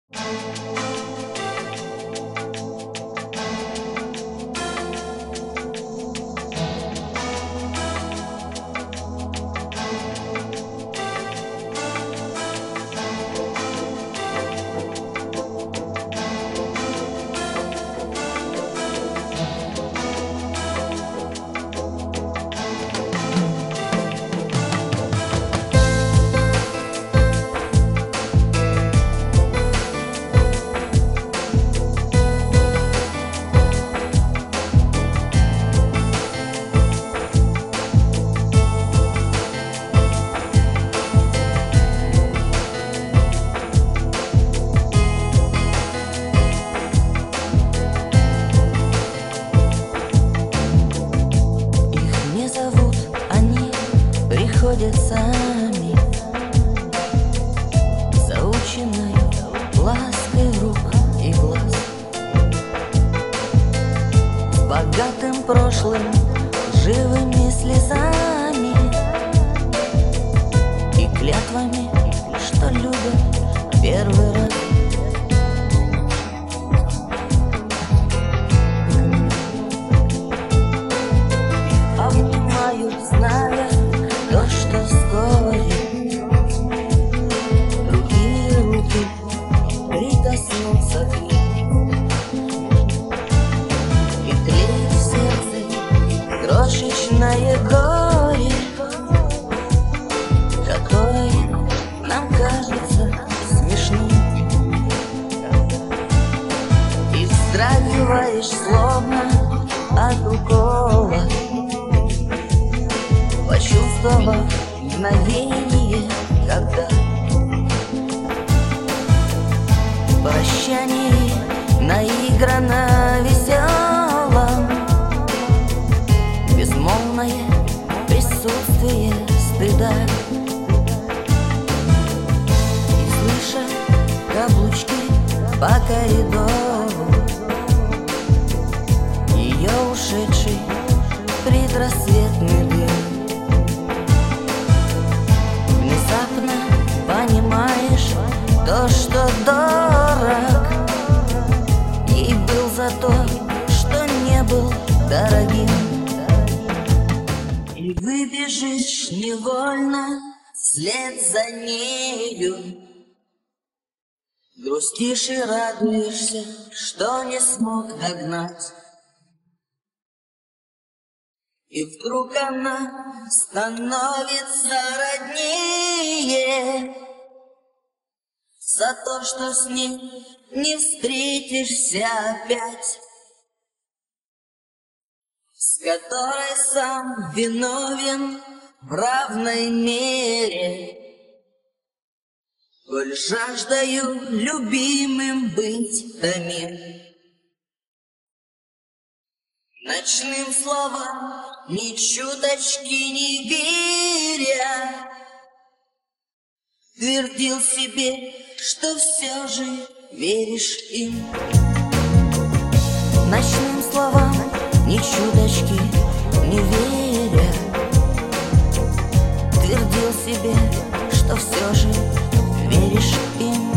Приходят сами, заученной лаской рук и глаз, с богатым прошлым, живыми слезами и клятвами, что любят первый раз. Обнимаю, зная то, что вскоре другие руки прикоснутся к ним, и тлеет в сердце крошечное горе, которое нам кажется смешным, и вздрагиваешь словно от укола, почувствовав мгновение, когда прощание наиграно веселом, безмолвное присутствие стыда, и слыша каблучки по коридору ее ушедший предрассветный дым, внезапно понимаешь то, что дорог ей был за то, что не был дорогим. И выбежишь невольно вслед за нею, грустишь и радуешься, что не смог догнать. И вдруг она становится роднее за то, что с ней не встретишься опять, с которой сам виновен в равной мере, коль жаждаю любимым быть томим. Ночным словам ни чуточки не веря, твердил себе, что все же веришь им. Ночным словам ни чуточки не веря, твердил себе, что все же веришь им.